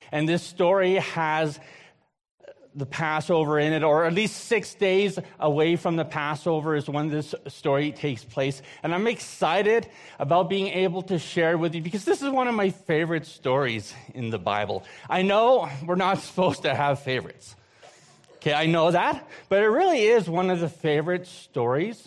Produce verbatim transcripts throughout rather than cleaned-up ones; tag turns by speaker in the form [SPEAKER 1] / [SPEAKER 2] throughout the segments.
[SPEAKER 1] And this story has the Passover in it, or at least six days away from the Passover is when this story takes place. And I'm excited about being able to share with you because this is one of my favorite stories in the Bible. I know we're not supposed to have favorites. Okay, I know that, but it really is one of the favorite stories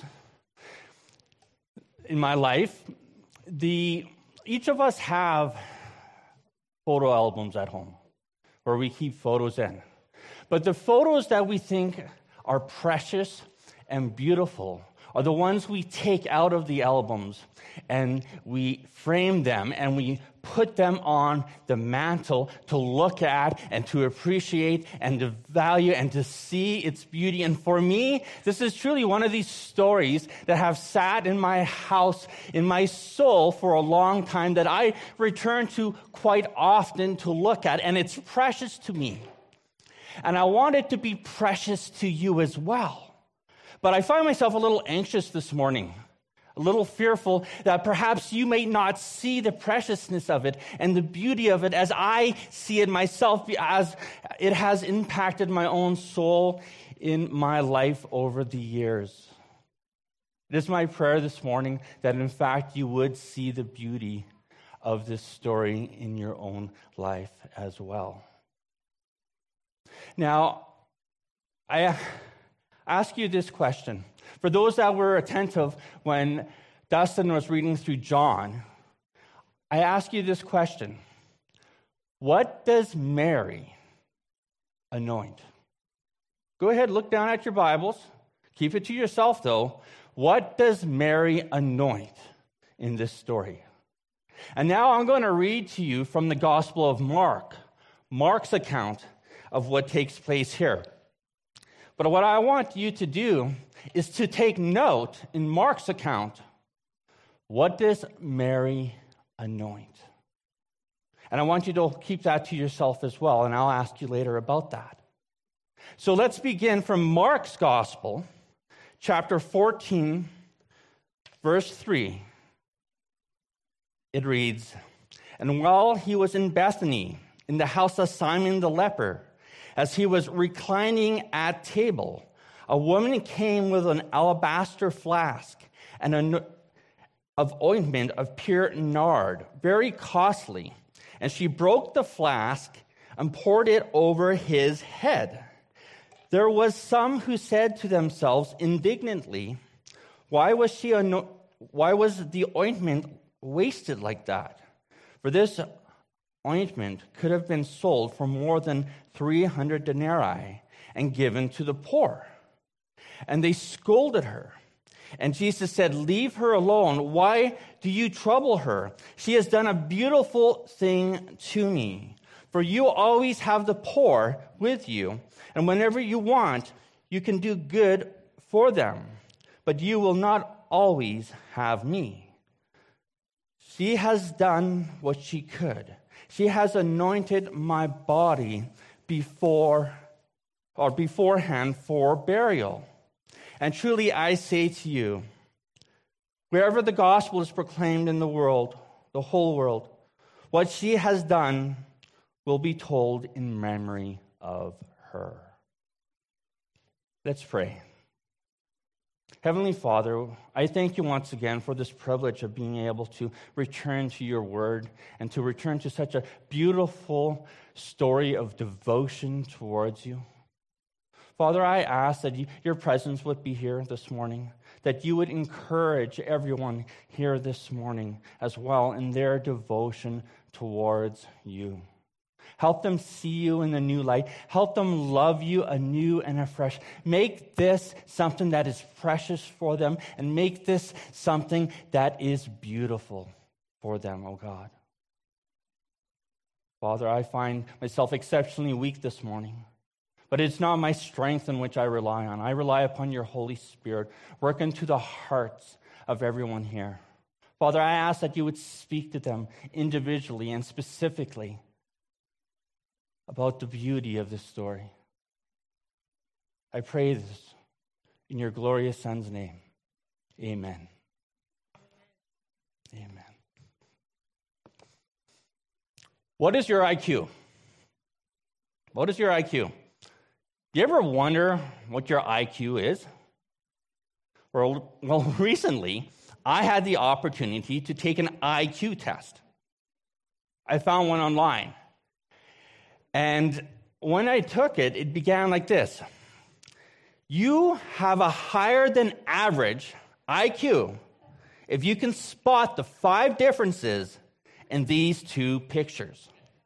[SPEAKER 1] in my life. The each of us have photo albums at home where we keep photos in. But the photos that we think are precious and beautiful are the ones we take out of the albums and we frame them and we put them on the mantle to look at and to appreciate and to value and to see its beauty. And for me, this is truly one of these stories that have sat in my house, in my soul for a long time, that I return to quite often to look at, and it's precious to me. And I want it to be precious to you as well. But I find myself a little anxious this morning, a little fearful that perhaps you may not see the preciousness of it and the beauty of it as I see it myself, as it has impacted my own soul in my life over the years. It is my prayer this morning that, in fact, you would see the beauty of this story in your own life as well. Now, I ask you this question. For those that were attentive when Dustin was reading through John, I ask you this question. What does Mary anoint? Go ahead, look down at your Bibles. Keep it to yourself, though. What does Mary anoint in this story? And now I'm going to read to you from the Gospel of Mark, Mark's account of what takes place here. But what I want you to do is to take note in Mark's account, what does Mary anoint? And I want you to keep that to yourself as well, and I'll ask you later about that. So let's begin from Mark's Gospel, chapter fourteen, verse three. It reads, "And while he was in Bethany, in the house of Simon the leper, as he was reclining at table, a woman came with an alabaster flask and a, of ointment of pure nard, very costly. And she broke the flask and poured it over his head. There was some who said to themselves indignantly, why was she ano- why was the ointment wasted like that? For this ointment could have been sold for more than three hundred denarii and given to the poor." And they scolded her. And Jesus said, "Leave her alone. Why do you trouble her? She has done a beautiful thing to me. For you always have the poor with you, and whenever you want, you can do good for them. But you will not always have me. She has done what she could. She has anointed my body before or beforehand for burial. And truly I say to you, wherever the gospel is proclaimed in the world, the whole world, what she has done will be told in memory of her." Let's pray. Heavenly Father, I thank you once again for this privilege of being able to return to your word and to return to such a beautiful story of devotion towards you. Father, I ask that you, your presence would be here this morning, that you would encourage everyone here this morning as well in their devotion towards you. Help them see you in a new light. Help them love you anew and afresh. Make this something that is precious for them, and make this something that is beautiful for them, oh God. Father, I find myself exceptionally weak this morning, but it's not my strength in which I rely on. I rely upon your Holy Spirit, work into the hearts of everyone here. Father, I ask that you would speak to them individually and specifically about the beauty of this story. I pray this in your glorious Son's name. Amen. Amen. What is your I Q? What is your I Q? Do you ever wonder what your I Q is? Well, well, recently, I had the opportunity to take an I Q test. I found one online. And when I took it, it began like this. You have a higher than average I Q if you can spot the five differences in these two pictures.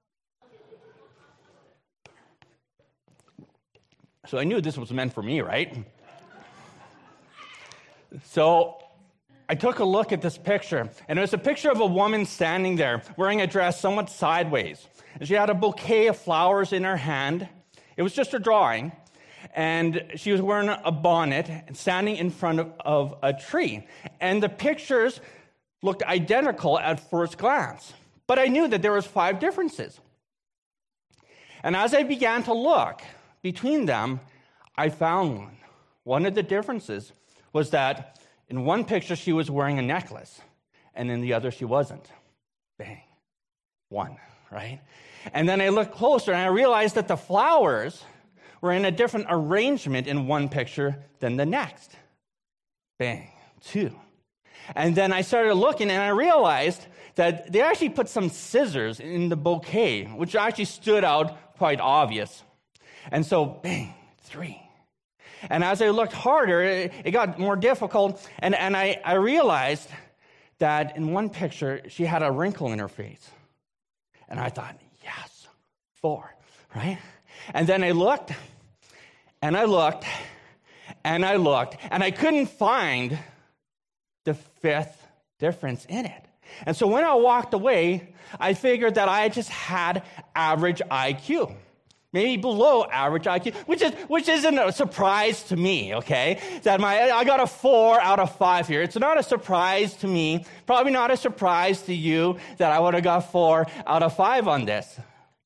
[SPEAKER 1] So I knew this was meant for me, right? So I took a look at this picture, and it was a picture of a woman standing there wearing a dress somewhat sideways. And she had a bouquet of flowers in her hand. It was just a drawing, and she was wearing a bonnet and standing in front of, of a tree. And the pictures looked identical at first glance, but I knew that there was five differences. And as I began to look between them, I found one. One of the differences was that in one picture she was wearing a necklace, and in the other she wasn't. Bang. One, right? And then I looked closer, and I realized that the flowers were in a different arrangement in one picture than the next. Bang. Two. And then I started looking, and I realized that they actually put some scissors in the bouquet, which actually stood out quite obvious. And so, bang, three. And as I looked harder, it, it got more difficult, and, and I, I realized that in one picture, she had a wrinkle in her face. And I thought, yes, four, right? And then I looked, and I looked, and I looked, and I couldn't find the fifth difference in it. And so when I walked away, I figured that I just had average I Q. Maybe below average I Q, which is which isn't a surprise to me, okay? That my I got a four out of five here. It's not a surprise to me, probably not a surprise to you that I would have got four out of five on this.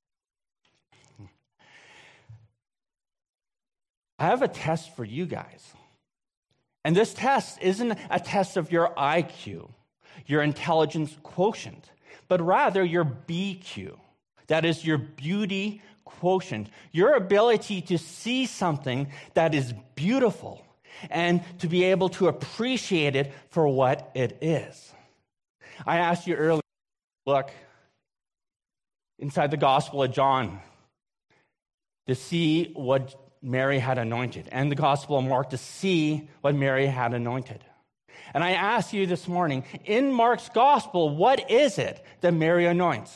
[SPEAKER 1] I have a test for you guys. And this test isn't a test of your I Q, your intelligence quotient, but rather your B Q. That is your beauty quotient, your ability to see something that is beautiful and to be able to appreciate it for what it is. I asked you earlier, look inside the Gospel of John to see what Mary had anointed, and the Gospel of Mark to see what Mary had anointed. And I asked you this morning, in Mark's Gospel, what is it that Mary anoints?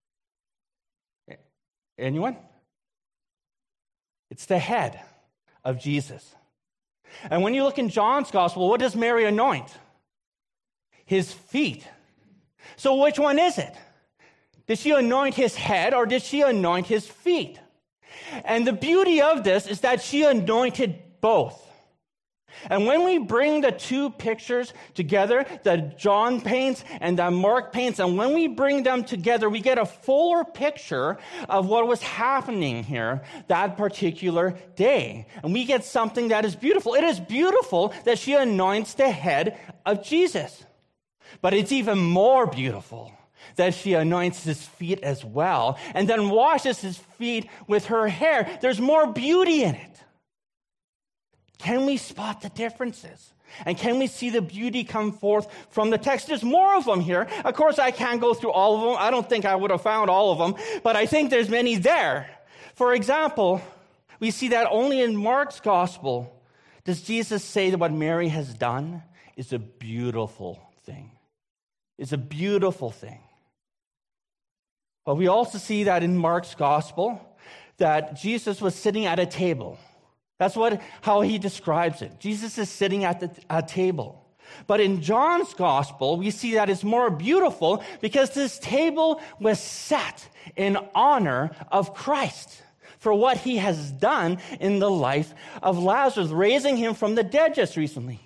[SPEAKER 1] Anyone? It's the head of Jesus. And when you look in John's Gospel, what does Mary anoint? His feet. So which one is it? Did she anoint his head or did she anoint his feet? And the beauty of this is that she anointed both. And when we bring the two pictures together, that John paints and that Mark paints, and when we bring them together, we get a fuller picture of what was happening here that particular day. And we get something that is beautiful. It is beautiful that she anoints the head of Jesus. But it's even more beautiful that she anoints his feet as well, and then washes his feet with her hair. There's more beauty in it. Can we spot the differences? And can we see the beauty come forth from the text? There's more of them here. Of course, I can't go through all of them. I don't think I would have found all of them, but I think there's many there. For example, we see that only in Mark's Gospel does Jesus say that what Mary has done is a beautiful thing. It's a beautiful thing. But we also see that in Mark's Gospel that Jesus was sitting at a table. That's what how he describes it. Jesus is sitting at the a table. But in John's Gospel, we see that it's more beautiful because this table was set in honor of Christ for what he has done in the life of Lazarus, raising him from the dead just recently.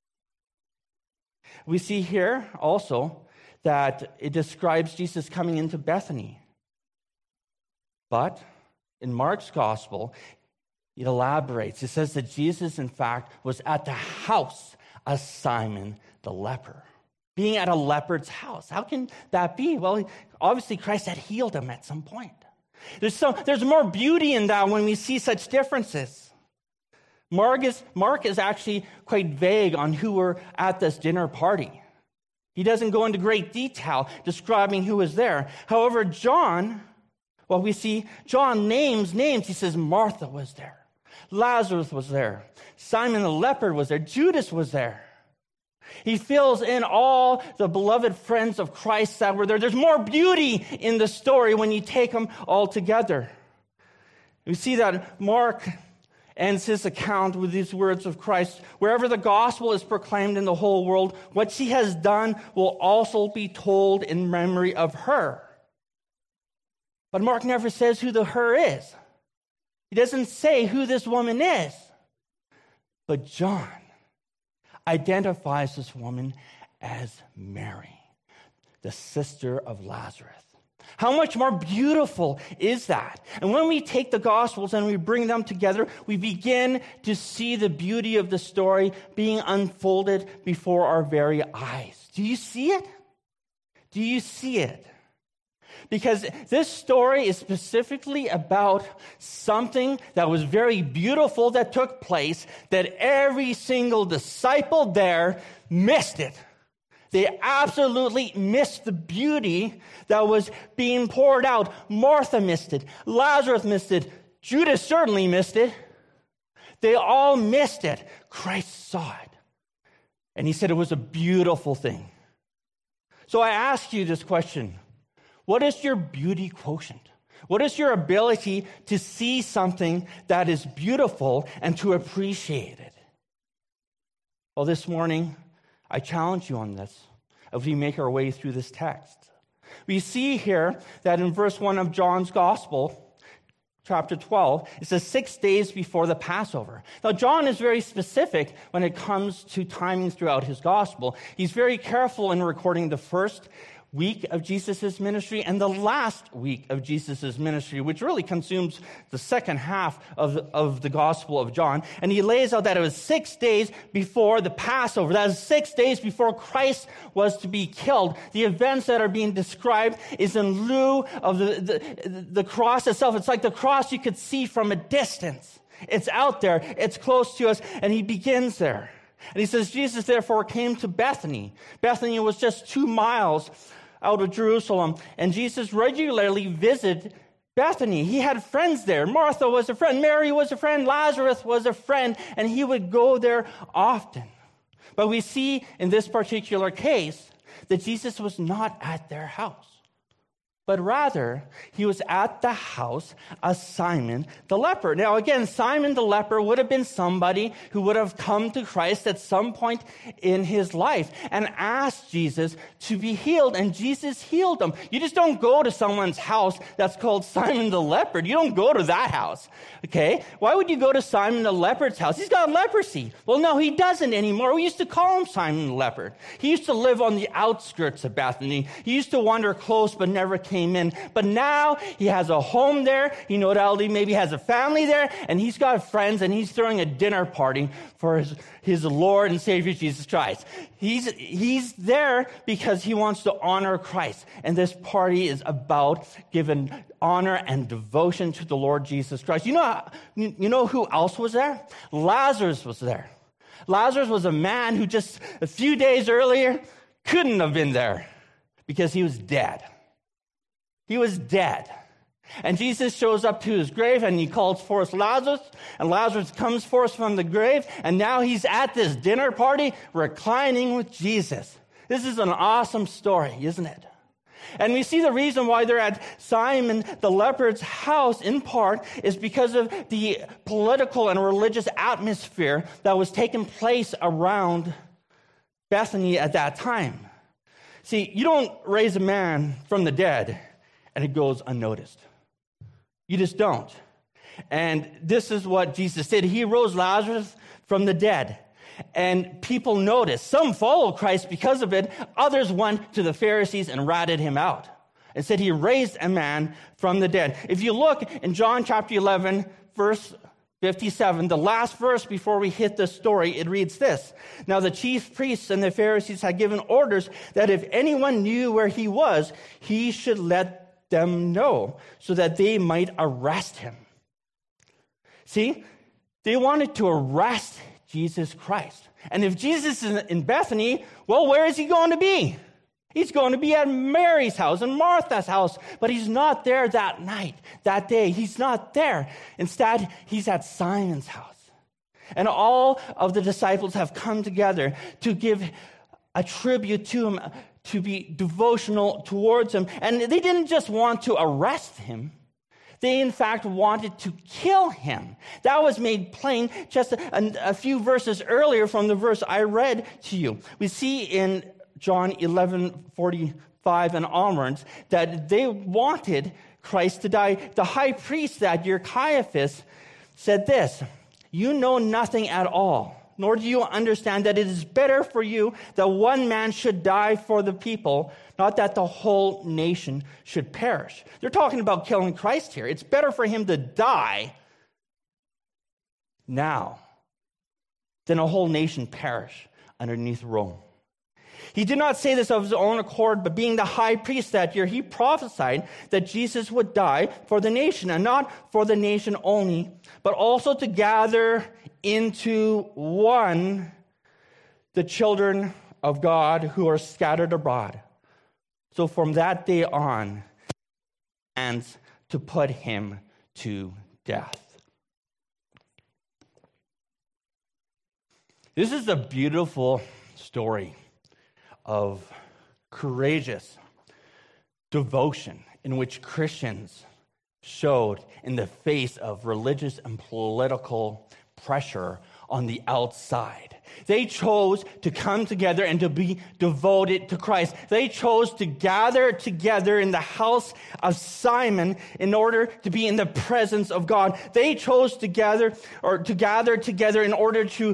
[SPEAKER 1] We see here also that it describes Jesus coming into Bethany. But in Mark's Gospel, it elaborates. It says that Jesus, in fact, was at the house of Simon the leper. Being at a leper's house. How can that be? Well, obviously Christ had healed him at some point. There's, some, there's more beauty in that when we see such differences. Mark is, Mark is actually quite vague on who were at this dinner party. He doesn't go into great detail describing who was there. However, John, well, we see John names names. He says Martha was there. Lazarus was there. Simon the leper was there. Judas was there. He fills in all the beloved friends of Christ that were there. There's more beauty in the story when you take them all together. We see that Mark ends his account with these words of Christ. Wherever the gospel is proclaimed in the whole world, what she has done will also be told in memory of her. But Mark never says who the her is. He doesn't say who this woman is. But John identifies this woman as Mary, the sister of Lazarus. How much more beautiful is that? And when we take the Gospels and we bring them together, we begin to see the beauty of the story being unfolded before our very eyes. Do you see it? Do you see it? Because this story is specifically about something that was very beautiful that took place, that every single disciple there missed it. They absolutely missed the beauty that was being poured out. Martha missed it. Lazarus missed it. Judas certainly missed it. They all missed it. Christ saw it. And he said it was a beautiful thing. So I ask you this question. What is your beauty quotient? What is your ability to see something that is beautiful and to appreciate it? Well, this morning, I challenge you on this as we make our way through this text. We see here that in verse one of John's Gospel, chapter twelve, it says six days before the Passover. Now, John is very specific when it comes to timings throughout his Gospel. He's very careful in recording the first week of Jesus' ministry and the last week of Jesus' ministry, which really consumes the second half of, of the Gospel of John. And he lays out that it was six days before the Passover. That is six days before Christ was to be killed. The events that are being described is in lieu of the, the, the cross itself. It's like the cross you could see from a distance. It's out there. It's close to us. And he begins there. And he says, Jesus therefore came to Bethany. Bethany was just two miles out of Jerusalem, and Jesus regularly visited Bethany. He had friends there. Martha was a friend, Mary was a friend, Lazarus was a friend, and he would go there often. But we see in this particular case that Jesus was not at their house, but rather he was at the house of Simon the leper. Now again, Simon the leper would have been somebody who would have come to Christ at some point in his life and asked Jesus to be healed, and Jesus healed him. You just don't go to someone's house that's called Simon the leper. You don't go to that house, okay? Why would you go to Simon the leper's house? He's got leprosy. Well, no, he doesn't anymore. We used to call him Simon the leper. He used to live on the outskirts of Bethany. He used to wander close but never came in. But now he has a home there. He no doubt maybe has a family there, and he's got friends, and he's throwing a dinner party for his, his Lord and Savior Jesus Christ. He's, he's there because he wants to honor Christ. And this party is about giving honor and devotion to the Lord Jesus Christ. You know, you know who else was there? Lazarus was there. Lazarus was a man who just a few days earlier couldn't have been there because he was dead. He was dead. And Jesus shows up to his grave and he calls forth Lazarus, and Lazarus comes forth from the grave, and now he's at this dinner party reclining with Jesus. This is an awesome story, isn't it? And we see the reason why they're at Simon the leper's house in part is because of the political and religious atmosphere that was taking place around Bethany at that time. See, you don't raise a man from the dead and it goes unnoticed. You just don't. And this is what Jesus did. He rose Lazarus from the dead. And people noticed. Some followed Christ because of it. Others went to the Pharisees and ratted him out and said he raised a man from the dead. If you look in John chapter eleven, verse fifty-seven, the last verse before we hit the story, it reads this. Now the chief priests and the Pharisees had given orders that if anyone knew where he was, he should let them know so that they might arrest him. See, they wanted to arrest Jesus Christ. And if Jesus is in Bethany, well, where is he going to be? He's going to be at Mary's house and Martha's house, but he's not there that night, that day. He's not there. Instead, he's at Simon's house. And all of the disciples have come together to give a tribute to him, to be devotional towards him. And they didn't just want to arrest him. They, in fact, wanted to kill him. That was made plain just a, a few verses earlier from the verse I read to you. We see in John eleven forty-five and onwards that they wanted Christ to die. The high priest that year, Caiaphas, said this, "You know nothing at all, nor do you understand that it is better for you that one man should die for the people, not that the whole nation should perish." They're talking about killing Christ here. It's better for him to die now than a whole nation perish underneath Rome. He did not say this of his own accord, but being the high priest that year, he prophesied that Jesus would die for the nation, and not for the nation only, but also to gather into one the children of God who are scattered abroad. So from that day on, and to put him to death. This is a beautiful story of courageous devotion in which Christians showed in the face of religious and political pressure on the outside. They chose to come together and to be devoted to Christ. They chose to gather together in the house of Simon in order to be in the presence of God. They chose to gather or to gather together in order to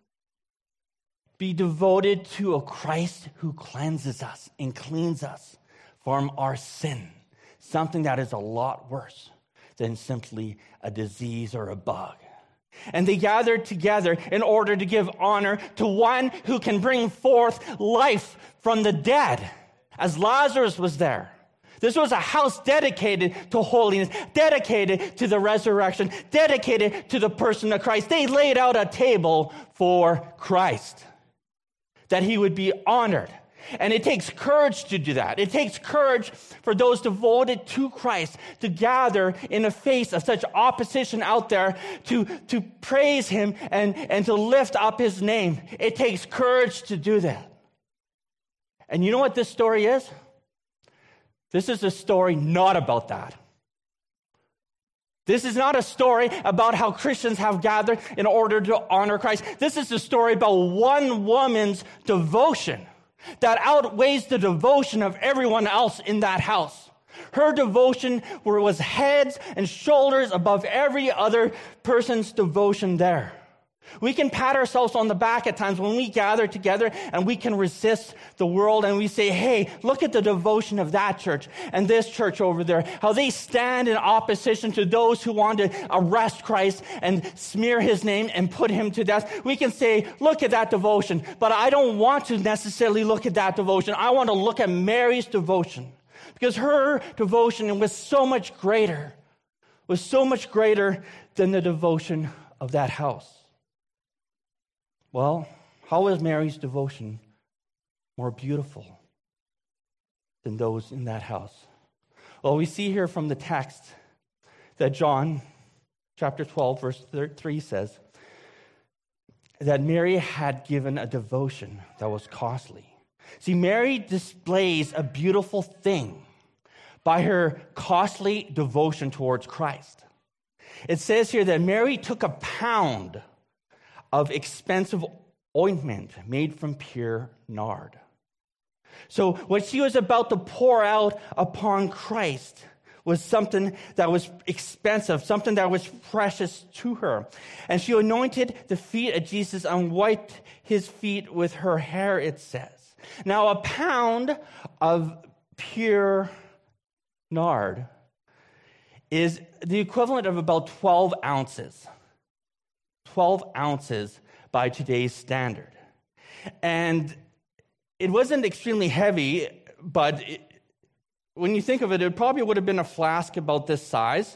[SPEAKER 1] be devoted to a Christ who cleanses us and cleans us from our sin, something that is a lot worse than simply a disease or a bug. And they gathered together in order to give honor to one who can bring forth life from the dead, as Lazarus was there. This was a house dedicated to holiness, dedicated to the resurrection, dedicated to the person of Christ. They laid out a table for Christ, that he would be honored. And it takes courage to do that. It takes courage for those devoted to Christ to gather in the face of such opposition out there to, to praise him and, and to lift up his name. It takes courage to do that. And you know what this story is? This is a story not about that. This is not a story about how Christians have gathered in order to honor Christ. This is a story about one woman's devotion that outweighs the devotion of everyone else in that house. Her devotion was heads and shoulders above every other person's devotion there. We can pat ourselves on the back at times when we gather together and we can resist the world and we say, hey, look at the devotion of that church and this church over there, how they stand in opposition to those who want to arrest Christ and smear his name and put him to death. We can say, look at that devotion, but I don't want to necessarily look at that devotion. I want to look at Mary's devotion, because her devotion was so much greater, was so much greater than the devotion of that house. Well, how is Mary's devotion more beautiful than those in that house? Well, we see here from the text that John chapter twelve, verse three says that Mary had given a devotion that was costly. See, Mary displays a beautiful thing by her costly devotion towards Christ. It says here that Mary took a pound of expensive ointment made from pure nard. So what she was about to pour out upon Christ was something that was expensive, something that was precious to her. And she anointed the feet of Jesus and wiped his feet with her hair, it says. Now, a pound of pure nard is the equivalent of about twelve ounces. twelve ounces by today's standard. And it wasn't extremely heavy, but it, when you think of it, it probably would have been a flask about this size.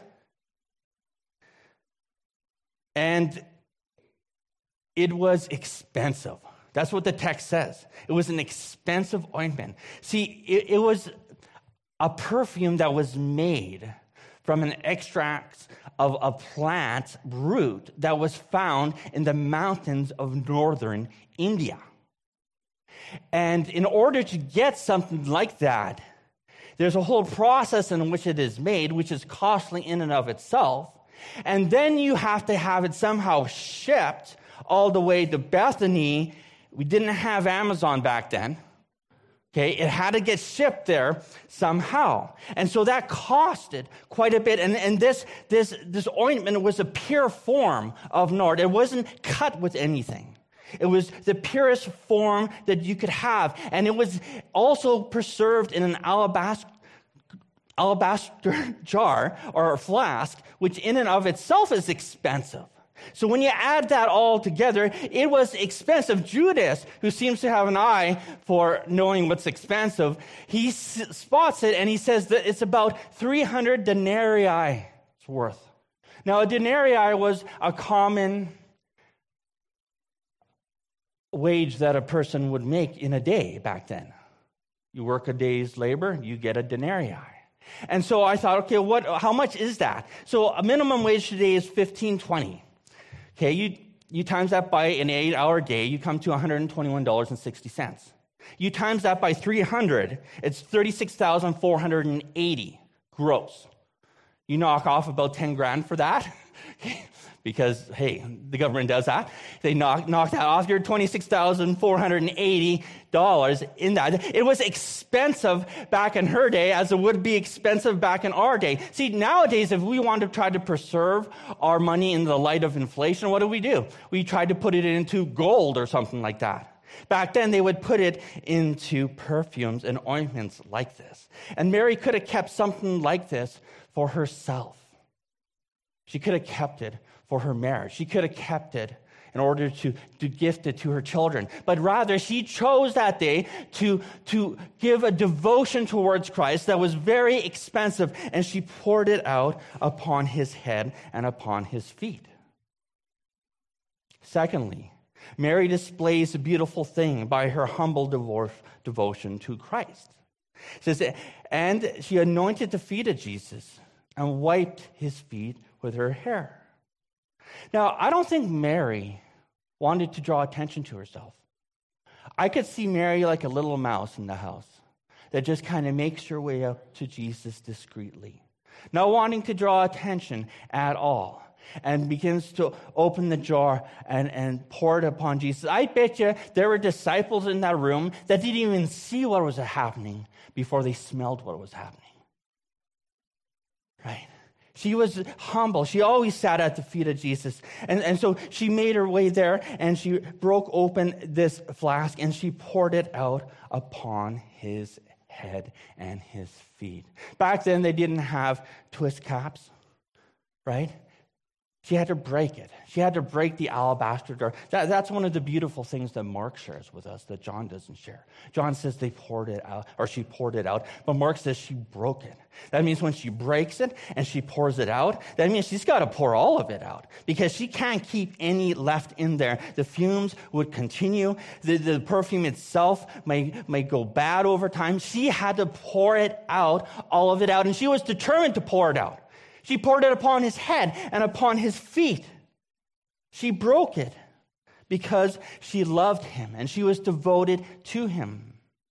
[SPEAKER 1] And it was expensive. That's what the text says. It was an expensive ointment. See, it, it was a perfume that was made from an extract of a plant root that was found in the mountains of northern India. And in order to get something like that, there's a whole process in which it is made, which is costly in and of itself. And then you have to have it somehow shipped all the way to Bethany. We didn't have Amazon back then. Okay, it had to get shipped there somehow. And so that costed quite a bit. And, and this, this, this ointment was a pure form of nard. It wasn't cut with anything. It was the purest form that you could have. And it was also preserved in an alabaster, alabaster jar or a flask, which in and of itself is expensive. So when you add that all together, it was expensive. Judas, who seems to have an eye for knowing what's expensive, he s- spots it and he says that it's about three hundred denarii it's worth. Now, a denarii was a common wage that a person would make in a day back then. You work a day's labor, you get a denarii. And so I thought, okay, what? How much is that? So a minimum wage today is fifteen twenty. Okay, you, you times that by an eight-hour day, you come to one hundred twenty-one dollars and sixty cents. You times that by three hundred, it's thirty-six thousand four hundred eighty gross. You knock off about ten grand for that, because, hey, the government does that. They knock, knock that off. You're twenty-six thousand four hundred eighty dollars in that. It was expensive back in her day as it would be expensive back in our day. See, nowadays, if we want to try to preserve our money in the light of inflation, what do we do? We try to put it into gold or something like that. Back then, they would put it into perfumes and ointments like this. And Mary could have kept something like this for herself. She could have kept it for her marriage. She could have kept it in order to, to gift it to her children. But rather, she chose that day to, to give a devotion towards Christ that was very expensive, and she poured it out upon his head and upon his feet. Secondly, Mary displays a beautiful thing by her humble devo- devotion to Christ. It says, and she anointed the feet of Jesus and wiped his feet with her hair. Now, I don't think Mary wanted to draw attention to herself. I could see Mary like a little mouse in the house that just kind of makes her way up to Jesus discreetly, not wanting to draw attention at all, and begins to open the jar and, and pour it upon Jesus. I bet you there were disciples in that room that didn't even see what was happening before they smelled what was happening. Right? She was humble. She always sat at the feet of Jesus. And, and so she made her way there, and she broke open this flask, and she poured it out upon his head and his feet. Back then, they didn't have twist caps, right? She had to break it. She had to break the alabaster jar. That, that's one of the beautiful things that Mark shares with us that John doesn't share. John says they poured it out, or she poured it out, but Mark says she broke it. That means when she breaks it and she pours it out, that means she's got to pour all of it out because she can't keep any left in there. The fumes would continue. The, the perfume itself may, may go bad over time. She had to pour it out, all of it out, and she was determined to pour it out. She poured it upon his head and upon his feet. She broke it because she loved him and she was devoted to him.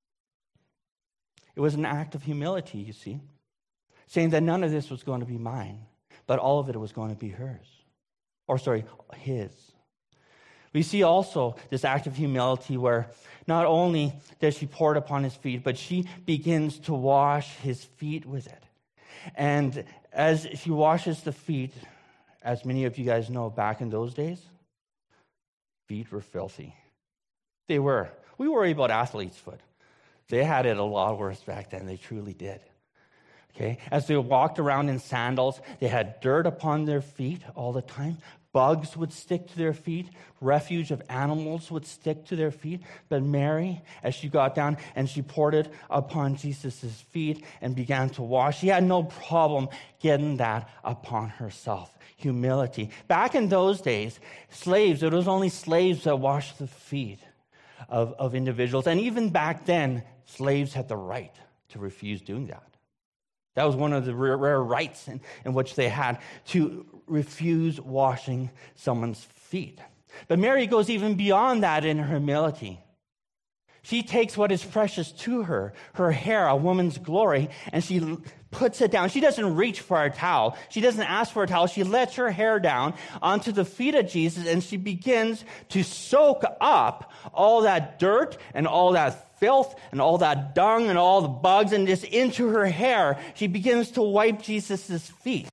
[SPEAKER 1] It was an act of humility, you see, saying that none of this was going to be mine, but all of it was going to be hers. Or, sorry, his. We see also this act of humility where not only does she pour it upon his feet, but she begins to wash his feet with it. And as she washes the feet, as many of you guys know, back in those days, feet were filthy. They were. We worry about athlete's foot. They had it a lot worse back then. They truly did. Okay, as they walked around in sandals, they had dirt upon their feet all the time. Bugs would stick to their feet. Refuge of animals would stick to their feet. But Mary, as she got down and she poured it upon Jesus' feet and began to wash, she had no problem getting that upon herself. Humility. Back in those days, slaves, it was only slaves that washed the feet of, of individuals. And even back then, slaves had the right to refuse doing that. That was one of the rare, rare rights in, in which they had, to refuse washing someone's feet. But Mary goes even beyond that in her humility. She takes what is precious to her, her hair, a woman's glory, and she puts it down. She doesn't reach for a towel. She doesn't ask for a towel. She lets her hair down onto the feet of Jesus, and she begins to soak up all that dirt and all that filth and all that dung and all the bugs, and just into her hair, she begins to wipe Jesus' feet.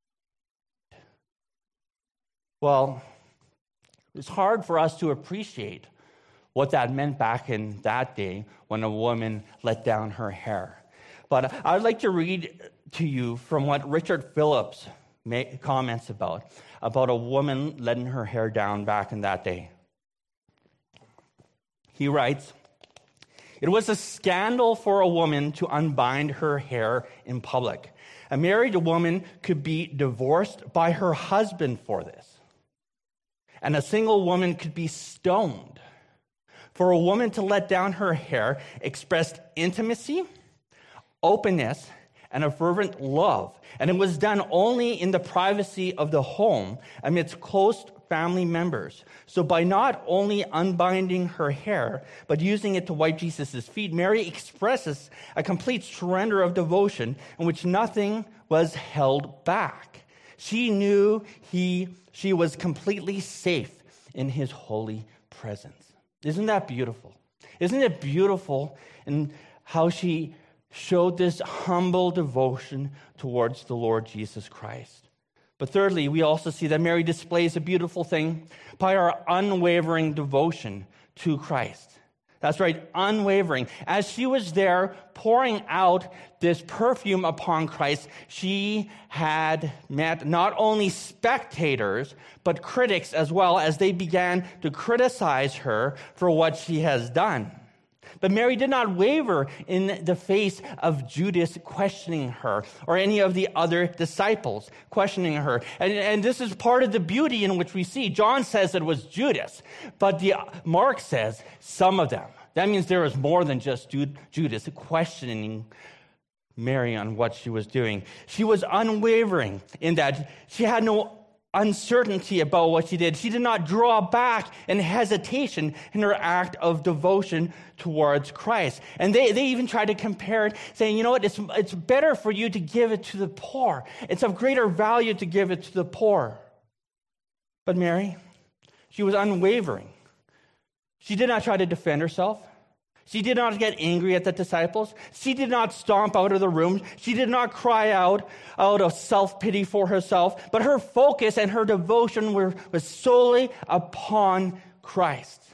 [SPEAKER 1] Well, it's hard for us to appreciate what that meant back in that day when a woman let down her hair. But I'd like to read to you from what Richard Phillips comments about, about a woman letting her hair down back in that day. He writes, "It was a scandal for a woman to unbind her hair in public. A married woman could be divorced by her husband for this. And a single woman could be stoned. For a woman to let down her hair expressed intimacy, openness, and a fervent love. And it was done only in the privacy of the home amidst close family members. So by not only unbinding her hair, but using it to wipe Jesus' feet, Mary expresses a complete surrender of devotion in which nothing was held back. She knew he, she was completely safe in his holy presence." Isn't that beautiful? Isn't it beautiful in how she showed this humble devotion towards the Lord Jesus Christ? But thirdly, we also see that Mary displays a beautiful thing by her unwavering devotion to Christ. That's right, unwavering. As she was there pouring out this perfume upon Christ, she had met not only spectators, but critics as well, as they began to criticize her for what she has done. But Mary did not waver in the face of Judas questioning her, or any of the other disciples questioning her. And, and this is part of the beauty in which we see. John says it was Judas, but the, Mark says some of them. That means there was more than just Judas questioning Mary on what she was doing. She was unwavering in that she had no uncertainty about what she did. She did not draw back in hesitation in her act of devotion towards Christ. And they, they even tried to compare it, saying, you know what, it's, it's better for you to give it to the poor. It's of greater value to give it to the poor. But Mary, she was unwavering. She did not try to defend herself. She did not get angry at the disciples. She did not stomp out of the room. She did not cry out out of self-pity for herself. But her focus and her devotion were, was solely upon Christ.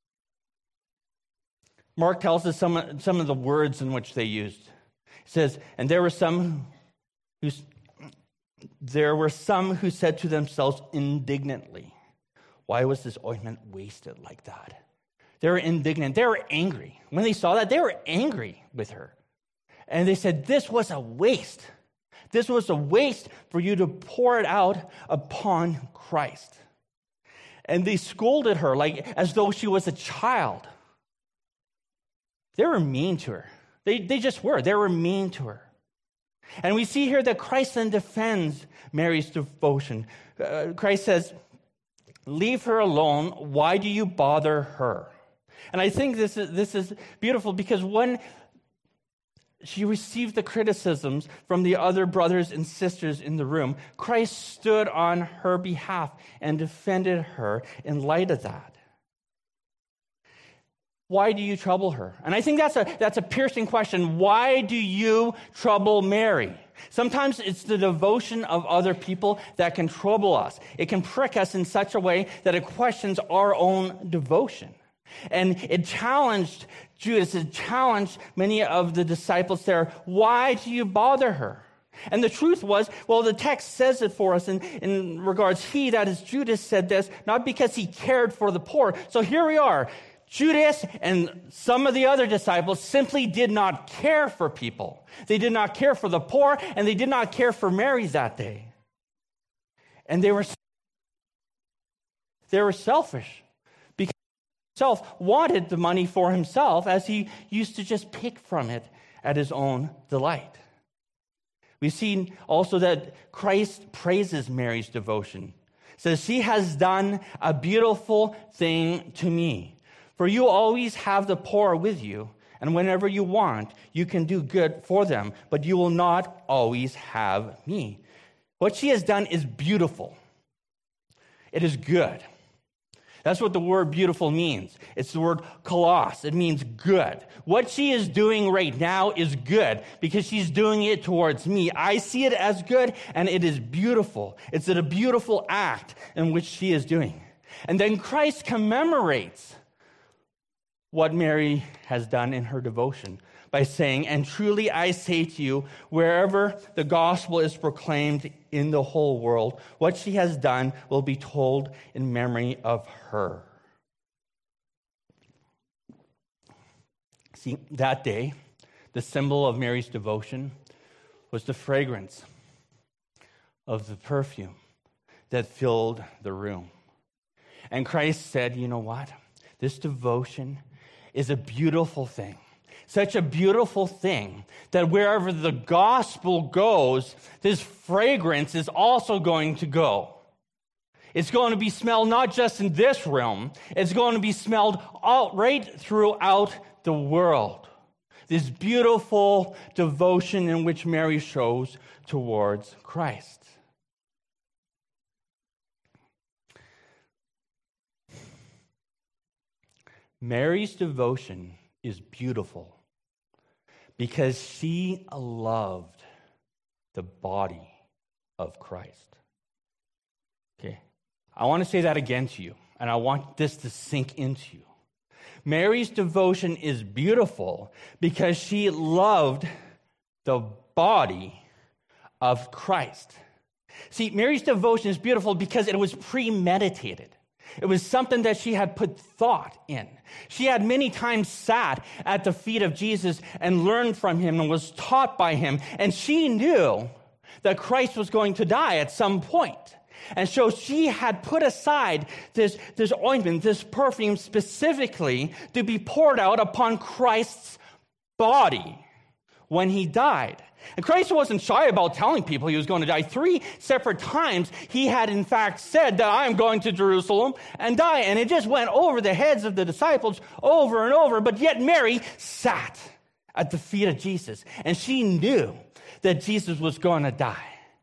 [SPEAKER 1] Mark tells us some, some of the words in which they used. He says, and there were some who, there were some who said to themselves indignantly, why was this ointment wasted like that? They were indignant. They were angry. When they saw that, they were angry with her. And they said, this was a waste. This was a waste for you to pour it out upon Christ. And they scolded her like as though she was a child. They were mean to her. They, they just were. They were mean to her. And we see here that Christ then defends Mary's devotion. Uh, Christ says, leave her alone. Why do you bother her? And I think this is this is beautiful because when she received the criticisms from the other brothers and sisters in the room, Christ stood on her behalf and defended her in light of that. Why do you trouble her? And I think that's a that's a piercing question. Why do you trouble Mary? Sometimes it's the devotion of other people that can trouble us. It can prick us in such a way that it questions our own devotion. And it challenged Judas, it challenged many of the disciples there. Why do you bother her? And the truth was, well, the text says it for us in, in regards, he, that is Judas, said this, not because he cared for the poor. So here we are. Judas and some of the other disciples simply did not care for people. They did not care for the poor, and they did not care for Mary that day. And they were, they were selfish because he himself wanted the money for himself, as he used to just pick from it at his own delight. We've seen also that Christ praises Mary's devotion. It says, she has done a beautiful thing to me. For you always have the poor with you, and whenever you want, you can do good for them, but you will not always have me. What she has done is beautiful. It is good. That's what the word beautiful means. It's the word kalos. It means good. What she is doing right now is good because she's doing it towards me. I see it as good, and it is beautiful. It's a beautiful act in which she is doing. And then Christ commemorates what Mary has done in her devotion by saying, and truly I say to you, wherever the gospel is proclaimed in the whole world, what she has done will be told in memory of her. See, that day, the symbol of Mary's devotion was the fragrance of the perfume that filled the room. And Christ said, you know what? This devotion is a beautiful thing. Such a beautiful thing that wherever the gospel goes, this fragrance is also going to go. It's going to be smelled not just in this realm, it's going to be smelled all right throughout the world. This beautiful devotion in which Mary shows towards Christ. Mary's devotion is beautiful because she loved the body of Christ. Okay, I want to say that again to you, and I want this to sink into you. Mary's devotion is beautiful because she loved the body of Christ. See, Mary's devotion is beautiful because it was premeditated. It was something that she had put thought in. She had many times sat at the feet of Jesus and learned from him and was taught by him. And she knew that Christ was going to die at some point. And so she had put aside this, this ointment, this perfume specifically to be poured out upon Christ's body when he died. And Christ wasn't shy about telling people he was going to die. Three separate times he had in fact said that I am going to Jerusalem and die. And it just went over the heads of the disciples over and over. But yet Mary sat at the feet of Jesus. And she knew that Jesus was going to die.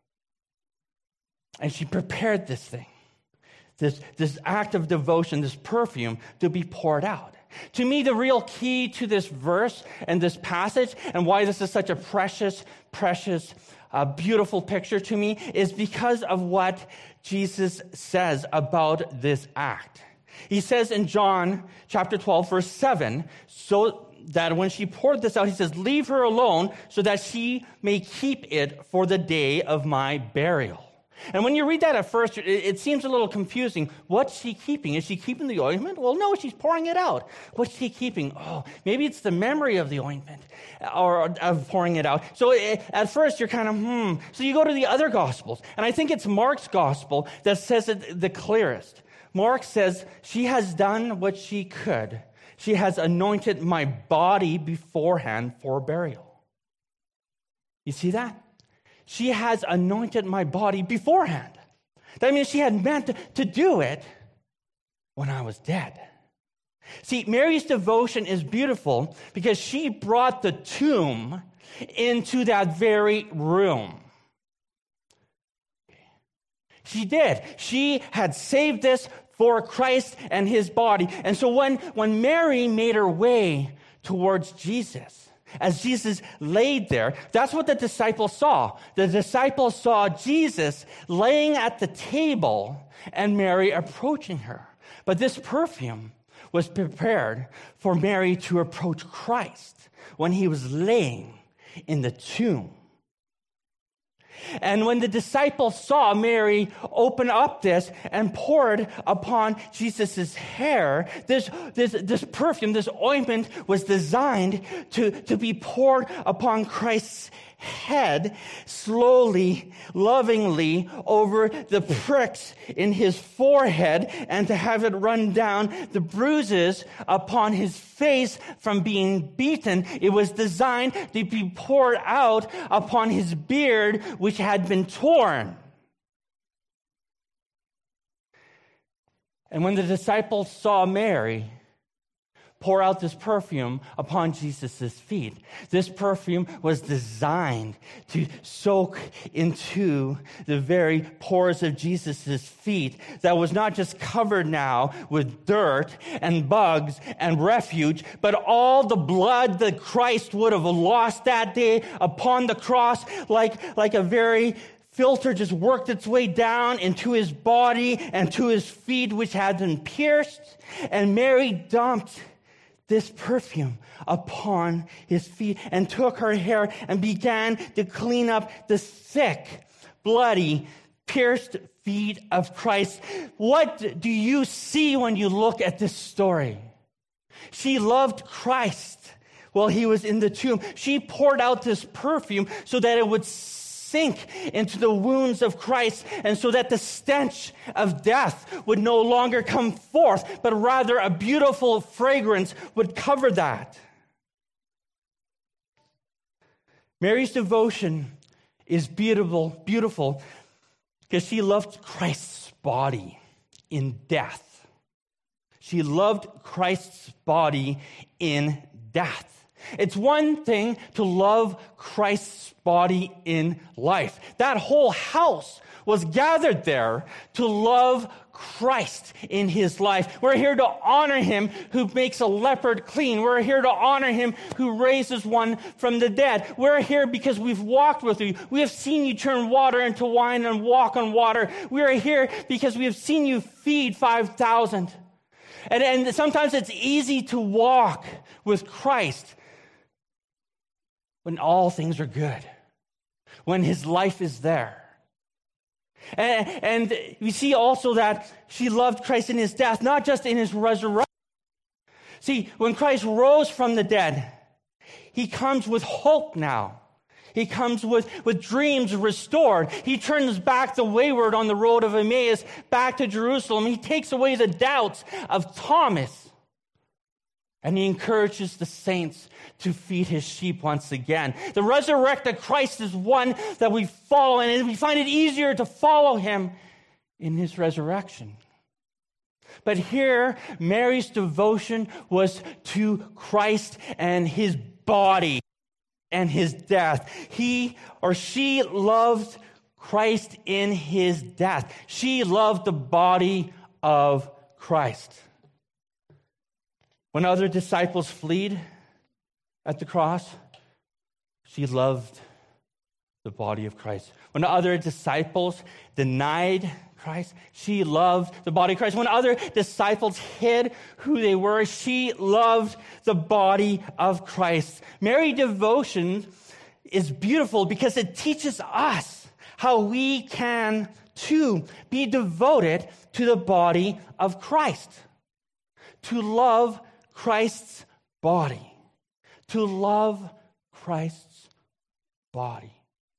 [SPEAKER 1] And she prepared this thing, this, this act of devotion, this perfume to be poured out. To me, the real key to this verse and this passage and why this is such a precious, precious, uh, beautiful picture to me is because of what Jesus says about this act. He says in John chapter twelve, verse seven, so that when she poured this out, he says, leave her alone so that she may keep it for the day of my burial. And when you read that at first, it, it seems a little confusing. What's she keeping? Is she keeping the ointment? Well, no, she's pouring it out. What's she keeping? Oh, maybe it's the memory of the ointment or of pouring it out. So it, at first, you're kind of, hmm. So you go to the other Gospels. And I think it's Mark's Gospel that says it the clearest. Mark says, she has done what she could. She has anointed my body beforehand for burial. You see that? She has anointed my body beforehand. That means she had meant to, to do it when I was dead. See, Mary's devotion is beautiful because she brought the tomb into that very room. She did. She had saved this for Christ and his body. And so when, when Mary made her way towards Jesus, as Jesus laid there, that's what the disciples saw. The disciples saw Jesus laying at the table and Mary approaching her. But this perfume was prepared for Mary to approach Christ when he was laying in the tomb. And when the disciples saw Mary open up this and pour it upon Jesus' hair, this, this, this perfume, this ointment was designed to, to be poured upon Christ's head, slowly, lovingly, over the pricks in his forehead, and to have it run down the bruises upon his face from being beaten. It was designed to be poured out upon his beard, which had been torn. And when the disciples saw Mary pour out this perfume upon Jesus' feet, this perfume was designed to soak into the very pores of Jesus' feet, that was not just covered now with dirt and bugs and refuge, but all the blood that Christ would have lost that day upon the cross, like, like a very filter just worked its way down into his body and to his feet, which had been pierced. And Mary dumped this perfume upon his feet and took her hair and began to clean up the thick, bloody, pierced feet of Christ. What do you see when you look at this story? She loved Christ while he was in the tomb. She poured out this perfume so that it would sink into the wounds of Christ, and so that the stench of death would no longer come forth, but rather a beautiful fragrance would cover that. Mary's devotion is beautiful, beautiful because she loved Christ's body in death. She loved Christ's body in death. It's one thing to love Christ's body in life. That whole house was gathered there to love Christ in his life. We're here to honor him who makes a leopard clean. We're here to honor him who raises one from the dead. We're here because we've walked with you. We have seen you turn water into wine and walk on water. We are here because we have seen you feed five thousand. And, and sometimes it's easy to walk with Christ when all things are good, when his life is there. And, and we see also that she loved Christ in his death, not just in his resurrection. See, when Christ rose from the dead, he comes with hope now. He comes with, with dreams restored. He turns back the wayward on the road of Emmaus back to Jerusalem. He takes away the doubts of Thomas. And he encourages the saints to feed his sheep once again. The resurrected Christ is one that we follow, and we find it easier to follow him in his resurrection. But here, Mary's devotion was to Christ and his body and his death. He or she loved Christ in his death. She loved the body of Christ. When other disciples fled at the cross, she loved the body of Christ. When other disciples denied Christ, she loved the body of Christ. When other disciples hid who they were, she loved the body of Christ. Mary devotion is beautiful because it teaches us how we can, too, be devoted to the body of Christ. To love Christ's body. To love Christ's body.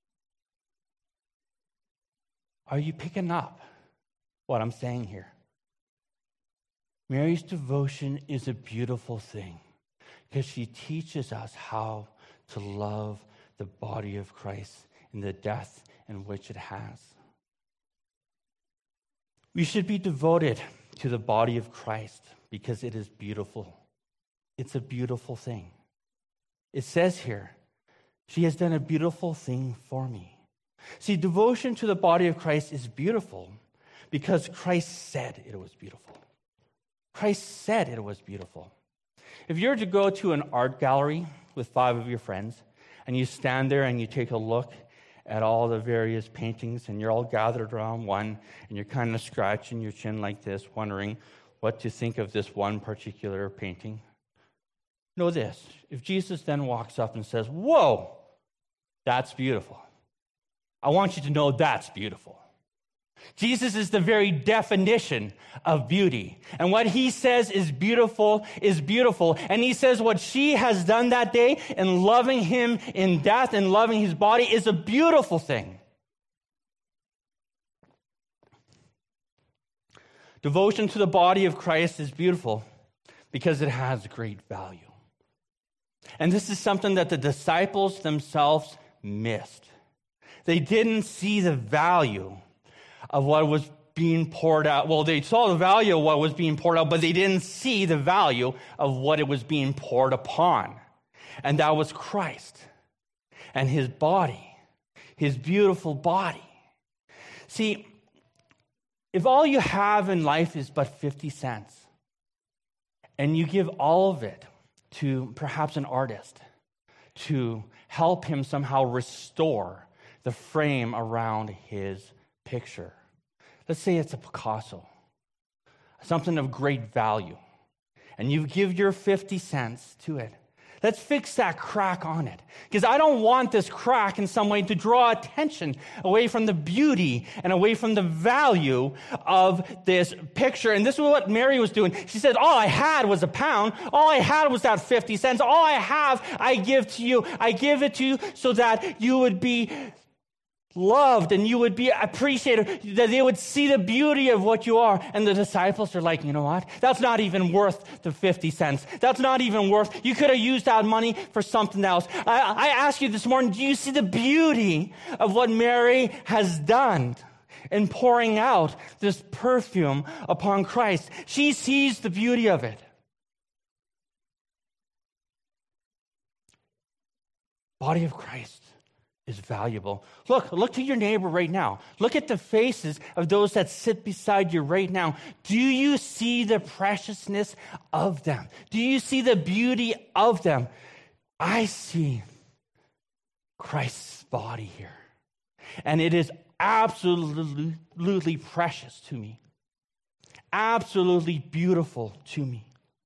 [SPEAKER 1] Are you picking up what I'm saying here? Mary's devotion is a beautiful thing because she teaches us how to love the body of Christ and the death in which it has. We should be devoted to the body of Christ because it is beautiful. It's a beautiful thing. It says here, she has done a beautiful thing for me. See, devotion to the body of Christ is beautiful because Christ said it was beautiful. Christ said it was beautiful. If you were to go to an art gallery with five of your friends, and you stand there and you take a look at all the various paintings, and you're all gathered around one, and you're kind of scratching your chin like this, wondering what to think of this one particular painting. Know this, if Jesus then walks up and says, "Whoa, that's beautiful," I want you to know that's beautiful. Jesus is the very definition of beauty. And what he says is beautiful is beautiful. And he says what she has done that day in loving him in death and loving his body is a beautiful thing. Devotion to the body of Christ is beautiful because it has great value. And this is something that the disciples themselves missed. They didn't see the value of what was being poured out. Well, they saw the value of what was being poured out, but they didn't see the value of what it was being poured upon. And that was Christ and his body, his beautiful body. See, if all you have in life is but fifty cents, and you give all of it to perhaps an artist to help him somehow restore the frame around his picture. Let's say it's a Picasso, something of great value, and you give your fifty cents to it. Let's fix that crack on it, because I don't want this crack in some way to draw attention away from the beauty and away from the value of this picture. And this is what Mary was doing. She said, all I had was a pound. All I had was that fifty cents. All I have, I give to you. I give it to you so that you would be loved and you would be appreciated, that they would see the beauty of what you are. And the disciples are like, you know what? That's not even worth the fifty cents. That's not even worth, you could have used that money for something else. I, I ask you this morning, do you see the beauty of what Mary has done in pouring out this perfume upon Christ? She sees the beauty of it. Body of Christ is valuable. Look, look to your neighbor right now. Look at the faces of those that sit beside you right now. Do you see the preciousness of them? Do you see the beauty of them? I see Christ's body here. And it is absolutely precious to me. Absolutely beautiful to me.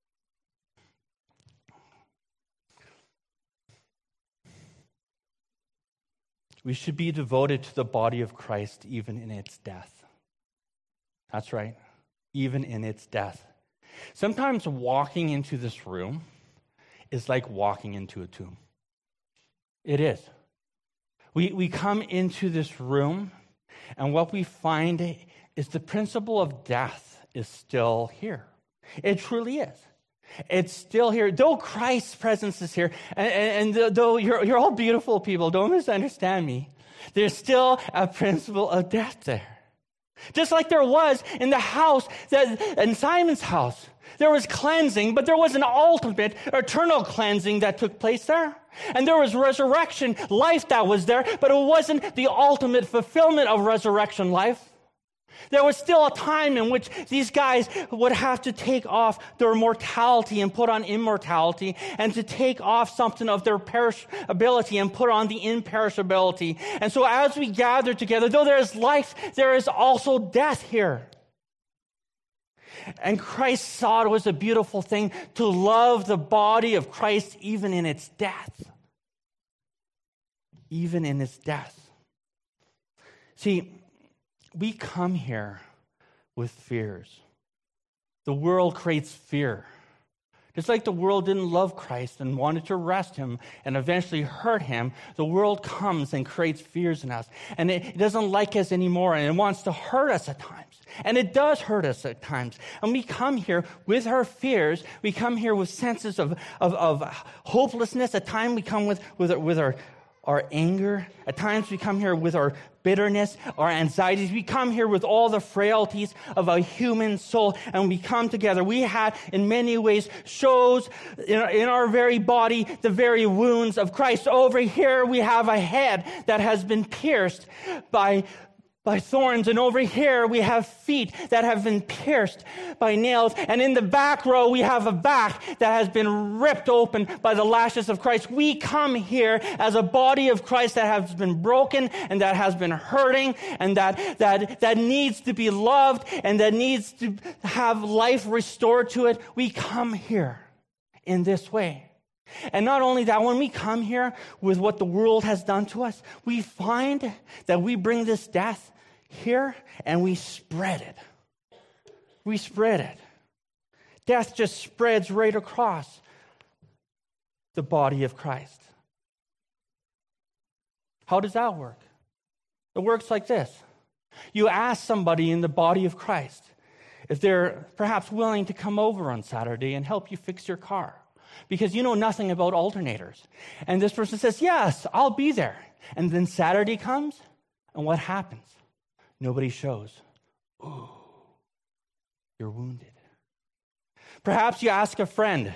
[SPEAKER 1] We should be devoted to the body of Christ even in its death. That's right, even in its death. Sometimes walking into this room is like walking into a tomb. It is. We, we come into this room, and what we find is the principle of death is still here. It truly is. It's still here. Though Christ's presence is here, and, and, and though you're, you're all beautiful people, don't misunderstand me, there's still a principle of death there. Just like there was in the house, that, in Simon's house. There was cleansing, but there was an ultimate, eternal cleansing that took place there. And there was resurrection life that was there, but it wasn't the ultimate fulfillment of resurrection life. There was still a time in which these guys would have to take off their mortality and put on immortality, and to take off something of their perishability and put on the imperishability. And so as we gather together, though there is life, there is also death here. And Christ saw it was a beautiful thing to love the body of Christ even in its death. Even in its death. See, we come here with fears. The world creates fear. Just like the world didn't love Christ and wanted to arrest him and eventually hurt him, the world comes and creates fears in us. And it doesn't like us anymore, and it wants to hurt us at times. And it does hurt us at times. And we come here with our fears. We come here with senses of, of, of hopelessness. At times we come with, with, with our, our anger. At times we come here with our bitterness, our anxieties. We come here with all the frailties of a human soul, and we come together. We had, in many ways, shows in our, in our very body the very wounds of Christ. Over here, we have a head that has been pierced by by thorns, and over here we have feet that have been pierced by nails, and in the back row we have a back that has been ripped open by the lashes of Christ. We come here as a body of Christ that has been broken and that has been hurting and that that that needs to be loved and that needs to have life restored to it. We come here in this way. And not only that, when we come here with what the world has done to us, we find that we bring this death here and we spread it. We spread it. Death just spreads right across the body of Christ. How does that work? It works like this. You ask somebody in the body of Christ if they're perhaps willing to come over on Saturday and help you fix your car, because you know nothing about alternators. And this person says, yes, I'll be there. And then Saturday comes, and what happens? Nobody shows. Ooh, you're wounded. Perhaps you ask a friend